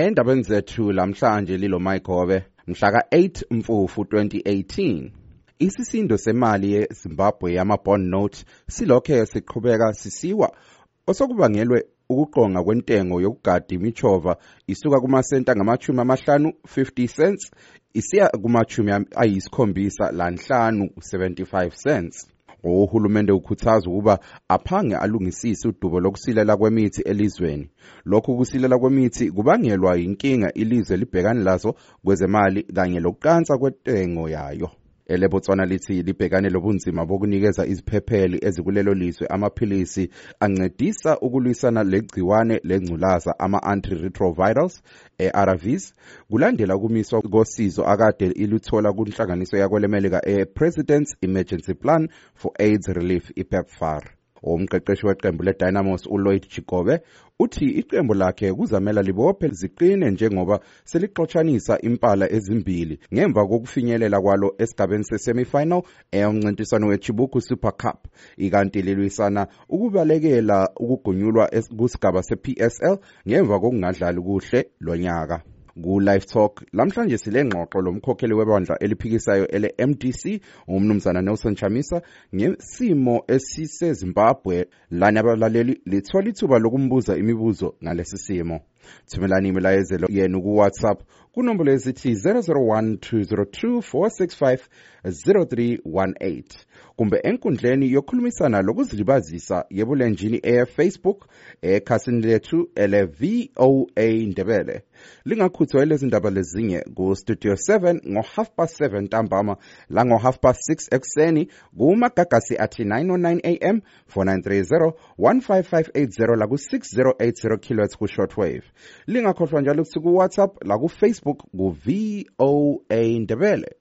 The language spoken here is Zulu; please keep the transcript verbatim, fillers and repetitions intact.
Endabeni zethu lamhlanje lilo Mayikhobe mhla ka eight Mfumfu twenty eighteen. Isisindo semali yeZimbabwe yama-bond note silokhe siqhubeka sisiwa osokubangelwe ukuqonga kwentengo yokugada imichova isuka kumasenta ngamachumi amahlanu fifty cents isiya kumachumi ayisikhombisa lanhlanu seventy-five cents. Uhulumende ukhuthaza ukuba aphange alungisise udubo lokusilela kwemithi elizweni. Lokhu kusilela kwemithi kubangelwa inkinga ilizwe libhekana lazo kwezemali kanye lokuqansa kwentengo yayo. EleBotswana lithi libhekane lobunzima bokunikeza iziphepheli ezikulelo lizwe amaphilisi ancedisa ukulwisana legciwane lengculaza ama-antiretrovirals A R Vs kulandela ukumiswa kosizo akade iluthola kunhlanganiso yakwelemelika e-President's Emergency Plan for AIDS Relief i-PEPFAR. Umqeqeshi weqembu leDynamos uLloyd Chikobe uthi iqembu lakhe kuzamela libophe ziqine njengoba selixotshanisa impala ezimbili ngemva kokufinyelela kwalo esigabeni sesemifinal eyomncintiswano weChibuku Super Cup ikanti lilwisana ukubalekela ukugunyulwa kusigaba se-P S L ngemva kokungadlali kuhle lonyaka. Ku-Live Talk lamhlanje silengxoxo lomkhokheli webandla eliphikisayo ele-M D C umnumzana Nelson Chamisa ngesimo esiseZimbabwe lana abalaleli lithola ithuba lokumbuza imibuzo ngalesi simo. Thumelani imilayezelo yenu ku-WhatsApp kunombolo ezithi zero zero one two zero two four six five zero three one eight kumbe enkundleni yokukhulumisana lokuzilibazisa yebulenjini e-Facebook ekhasini lethu ele V O A Ndebele. Lingakhuthwa lezi ndaba lezinye ku-Studio seven ngo half past seven ntambama la ngo half past six ekseni kumagagasi athi nine oh nine A M four nine three zero one five five eight zero la ku-six zero eight zero kilohertz ku-shortwave. Lingakhohlwa njalo kuthi ku-WhatsApp la ku-Facebook ku-V O A Ndebele.